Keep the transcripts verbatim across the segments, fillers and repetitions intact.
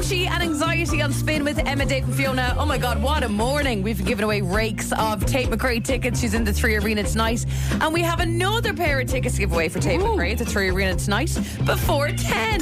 Avicii and Anxiety on Spin with Emma, Dave and Fiona. Oh my God, what a morning. We've given away rakes of Tate McRae tickets. She's in the Three Arena tonight. And we have another pair of tickets to give away for Tate Ooh. McRae at the Three Arena tonight before ten.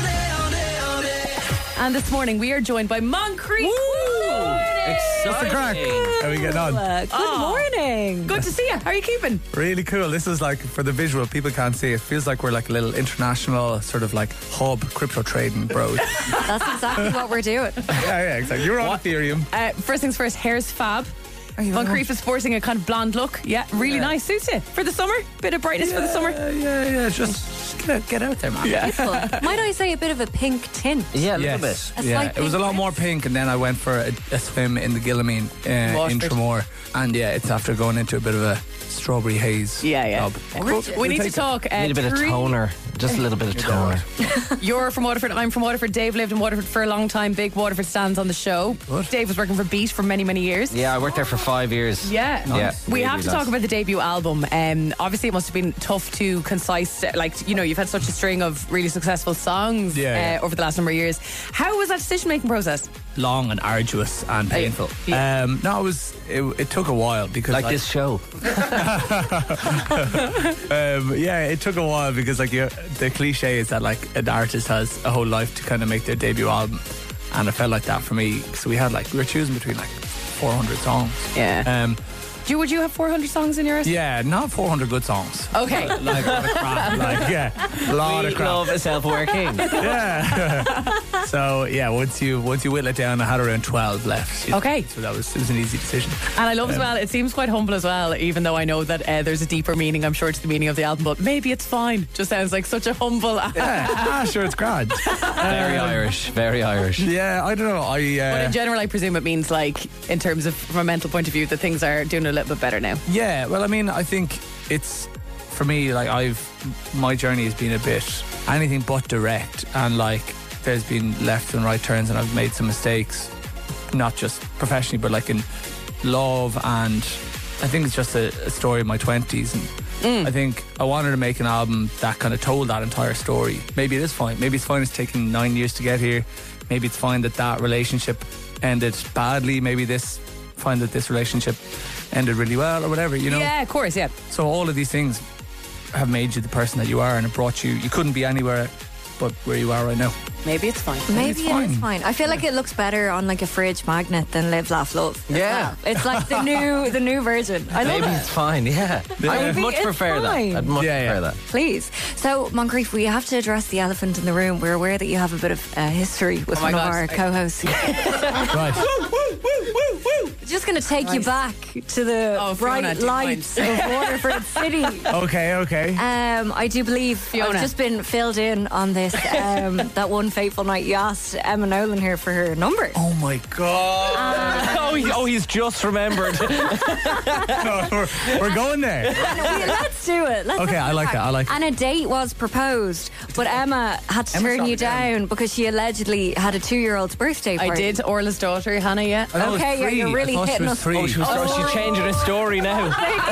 And this morning we are joined by Moncrief. What's the crack? How are we getting on? Good oh, morning. Good to see you. How are you keeping? Really cool. This is like, for the visual, people can't see it. Feels like we're like a little international sort of like hub crypto trading bros. That's exactly what we're doing. Yeah, yeah, exactly. You're on what? Ethereum. Uh, first things first, hair's fab. Moncrief is sporting a kind of blonde look. Yeah, really yeah. nice. Suits you for the summer. Bit of brightness yeah, for the summer. Yeah, yeah. Just, just get, out, get out there, man. Yeah. Might I say a bit of a pink tint? Yeah, a yes. little bit. A yeah, it was a lot more pink, and then I went for a, a swim in the Gillamine uh, in Tramore, and yeah, it's after going into a bit of a strawberry haze. Yeah, yeah. Cool. We need to talk. Uh, need a bit of toner. Just a little bit of toner. You're from Waterford. I'm from Waterford. Dave lived in Waterford for a long time. Big Waterford stands on the show. What? Dave was working for Beat for many, many years. Yeah, I worked there for five years. Yeah. Nice. yeah. We have to talk about the debut album. Um, obviously, it must have been tough to concise. Like, you know, you've had such a string of really successful songs yeah, yeah. Uh, over the last number of years. How was that decision-making process? Long and arduous and painful. Yeah. Um, no, it was. It, it took a while because like I, this show. um, yeah, it took a while because like you, the cliche is that like an artist has a whole life to kind of make their debut album, and it felt like that for me. So we had like we were choosing between like four hundred songs. Yeah. Um, Do you, would you have four hundred songs in yours? Yeah, not four hundred good songs. Okay. Like a lot of crap. Like, yeah, a lot we of crap. love a self-working. Yeah. So yeah, once you once you whittle it down, I had around twelve left. Okay. So that was it was an easy decision. And I love um, as well. It seems quite humble as well, even though I know that uh, there's a deeper meaning. I'm sure to the meaning of the album, but maybe it's fine. Just sounds like such a humble. Yeah. Ah, sure, it's grand. Very um, Irish. Very Irish. Yeah, I don't know. I. Uh, but in general, I presume it means like, in terms of from a mental point of view, that things are doing a little bit better now. Yeah, well, I mean, I think it's, for me, like, I've, my journey has been a bit anything but direct, and like, there's been left and right turns, and I've made some mistakes, not just professionally, but like in love, and I think it's just a, a story of my twenties, and mm. I think I wanted to make an album that kind of told that entire story. Maybe it is fine. Maybe it's fine it's taken nine years to get here. Maybe it's fine that that relationship ended badly. Maybe this, fine that this relationship ended really well, or whatever, you know. Yeah, of course, yeah. So all of these things have made you the person that you are, and it brought you, you couldn't be anywhere but where you are right now. Maybe it's fine. Maybe it's it fine. is fine. I feel like it looks better on like a fridge magnet than Live, Laugh, Love. Yeah. Well. It's like the new the new version. I love Maybe it. it's fine, yeah. Yeah. I would Maybe much it's prefer fine. that. I'd much Yeah, yeah. prefer that. Please. So, Moncrief, we have to address the elephant in the room. We're aware that you have a bit of uh, history with Oh my one of God. our co-hosts. Right. Just going to take you Nice. back to the Oh, Fiona, bright do you lights of Waterford City. Okay, okay. Um, I do believe Fiona. I've just been filled in on this. Um, that one fateful night you asked Emma Nolan here for her number. Oh my God. oh, he, oh, he's just remembered. No, we're, we're going there. Yeah, let's do it. Let's Okay, have I like crack. it, I like it. And a date was proposed, but Emma had to Emma turn shot you me down. down because she allegedly had a two-year-old's birthday I party. did. Orla's daughter, Hannah, yeah. I thought it was Okay, yeah, three. you're really I thought she hitting was us. three. Oh, she was Oh. she's changing her story now.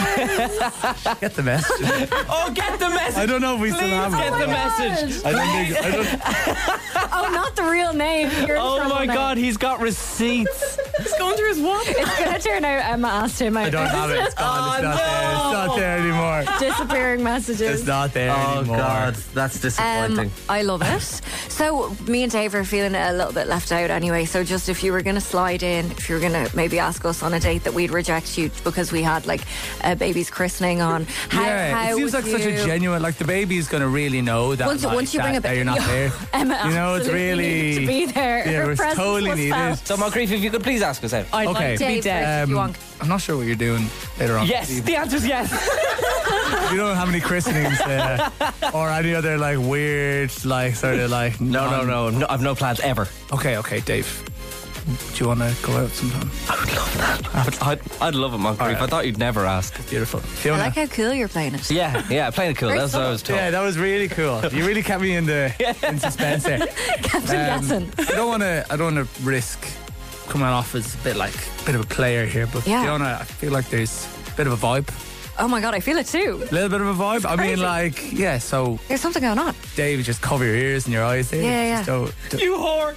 Get the message. Oh, get the message. I don't know if we Please still have get it. the my message. I don't think. I don't, Oh, not the real name. You're in Oh trouble my now. God, he's got receipts. He's going through his what? It's going to turn out Emma asked him out. I don't have it. It's gone. It's not there. It's not there anymore. Disappearing messages. It's not there Oh anymore. God, that's disappointing. Um, I love it. So me and Dave are feeling a little bit left out anyway. So just if you were going to slide in, if you were going to maybe ask us on a date that we'd reject you because we had like a baby's christening on. How, Yeah, how it seems would like such a you- genuine. Like the baby's going to really know that. Once, like, once you that, bring a that baby, you're not there. Emma, You know, it's absolutely really needed to be there. Yeah, Her it's presence totally was needed. felt. So, Moncrief, if you could please ask us out. I'd Okay. like to be Dave dead. first, if you Um, want. I'm not sure what you're doing later on. Yes, the answer's yes. You don't have any christenings uh, or any other like weird, like sort of like. No, no, non- no, no. I've no plans ever. Okay, okay, Dave. Do you want to go out sometime? I would love that. I would, I'd, I'd love it, Moncrief. All right. I thought you'd never ask. Beautiful. I Fiona. like how cool you're playing it. Yeah, yeah, playing it cool. Very That's what I was told. Yeah, that was really cool. You really kept me in the in suspense there. Captain Um, guessing. I don't want to. I don't want to risk coming off as a bit like a bit of a player here, but Yeah. Fiona, I feel like there's a bit of a vibe Oh my God, I feel it too. A little bit of a vibe. I mean, crazy. like, yeah, so There's something going on. Dave, just cover your ears and your eyes there. Yeah, Just yeah. don't- don't- You whore.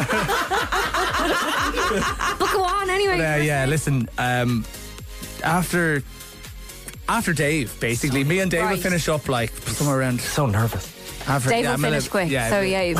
But go on anyway. Uh, yeah, listen, um, after after Dave, basically, me and Dave will Right. finish up like somewhere around. So nervous. After, Dave yeah, will I'm gonna- finish quick. yeah, so yeah, you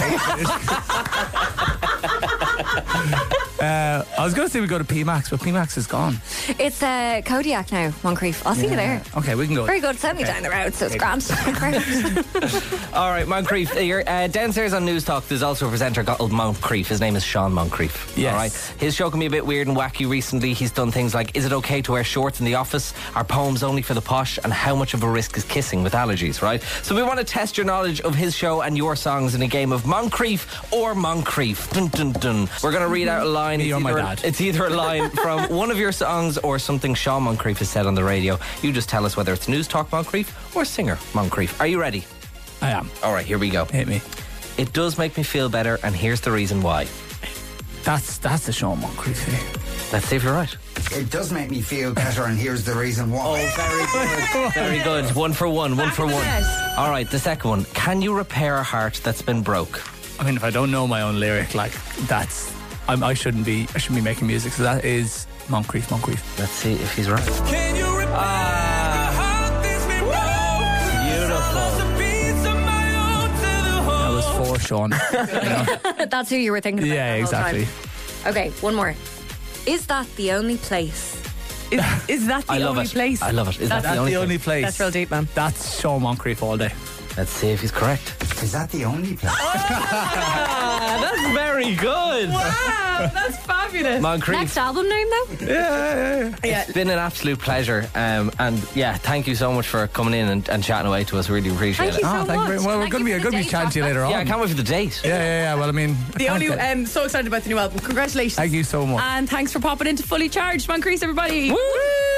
uh, I was going to say we go to P MAX, but P MAX is gone. it's uh, Kodiak now, Moncrief. I'll see you there. Okay, we can go. Very good. Send me down the road, so it's grand. Perfect. All right, Moncrief, uh, you're uh, downstairs on News Talk. There's also a presenter called Moncrief. His name is Sean Moncrief. Yes. All right. His show can be a bit weird and wacky recently. He's done things like, is it okay to wear shorts in the office? Are poems only for the posh? And how much of a risk is kissing with allergies, right? So we want to test your knowledge of his show and your songs in a game of Moncrief or Moncrief. Dun, dun, dun. We're going to read out a line. Me It's or my either- dad. It's either a line from one of your songs or something Sean Moncrief has said on the radio. You just tell us whether it's News Talk Moncrief or singer Moncrief. Are you ready? I am. All right, here we go. Hit me. It does make me feel better, and here's the reason why. That's that's the Sean Moncrief. eh? Let's see if you're right. It does make me feel better, and here's the reason why. Very good. Very good. One for one. One for in the one. net. All right, the second one. Can you repair a heart that's been broke? I mean, if I don't know my own lyric, like that's, I'm, I shouldn't be. I shouldn't be making music. So that is Moncrief. Moncrief. Let's see if he's right. Can you repair Ah. a heart that's been broke? Beautiful. Lost a piece of my own to the That whole. was for Sean. You know? That's who you were thinking about. Yeah, the whole time. exactly. Okay, one more. Is that the only place? Is, is that the I love only it. place? I love it. Is that That's the only, the only place. That's real deep, man. That's Sean Moncrief all day. Let's see if he's correct. Is that the only place? Ah, that's very good. Wow, that's fabulous. Moncrief. Next album name though? It's been an absolute pleasure. Um, and yeah, thank you so much for coming in and, and chatting away to us. Really appreciate Thank it. you so Oh, thank you much. very well. We're Thank going to you be for going to the be chatting to you date, later on. Yeah, I can't wait for the date. Yeah, yeah, yeah. Well, I mean, I The can't only, get- um, so excited about the new album. Congratulations. thank you so much. And thanks for popping into Fully Charged, Moncrief, everybody. Woo!